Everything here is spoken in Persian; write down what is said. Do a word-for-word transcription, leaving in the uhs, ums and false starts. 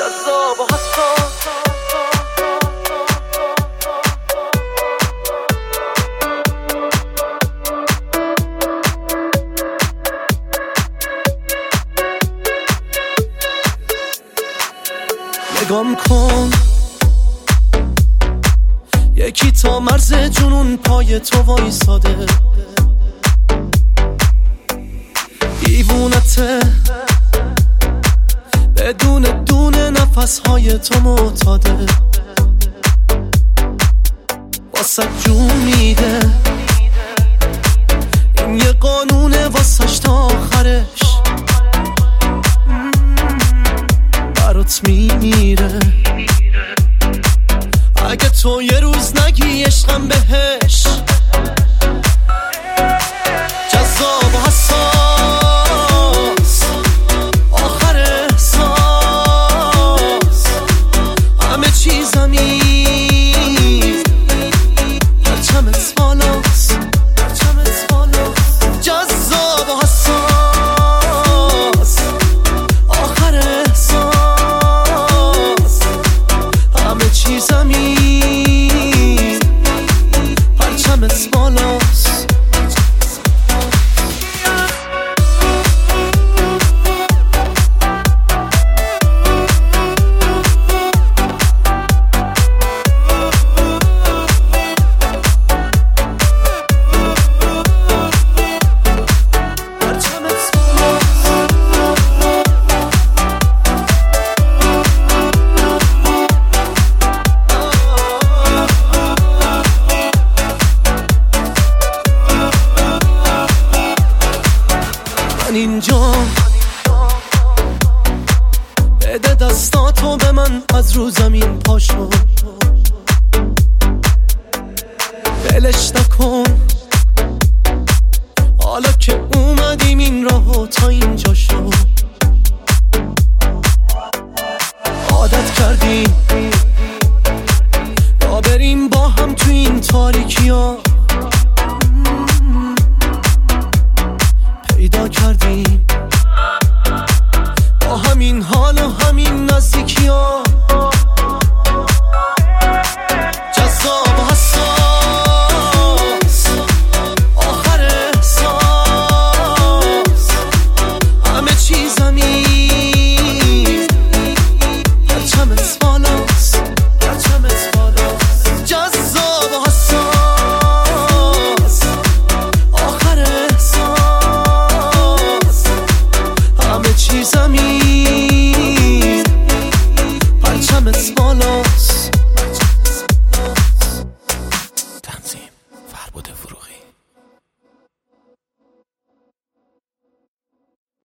جذاب و حساس. نگام کن یکی تا مرز جنون پای تو وایساده، دیوونته بدون دونه نفسهای تو معتاده، واسه جون میده این یه قانونه واسش تا آخرش برات میمیره. اگه تو یه روز نگی عشقم بهش، جذاب و حساس آخر احساس، همه چیزمی پرچمت بالاست، پرچمت بالاست. جذاب و حساس آخر احساس، همه چیزمی پرچمت بالاست. اینجا بده دستاتو به من، از رو زمین پاشو بلش نکن. حالا که اومدیم این راهو تا اینجا شو، عادت کردیم تا بریم با هم تو این تاریکی ها، پیدا کردیم با همین حال و همین نزدیکی ها. جذاب و حساس آخر احساس، همه چیزمی پرچمت بالاست، پرچمت بالاست. جذاب و حساس آخر احساس، همه چیزمی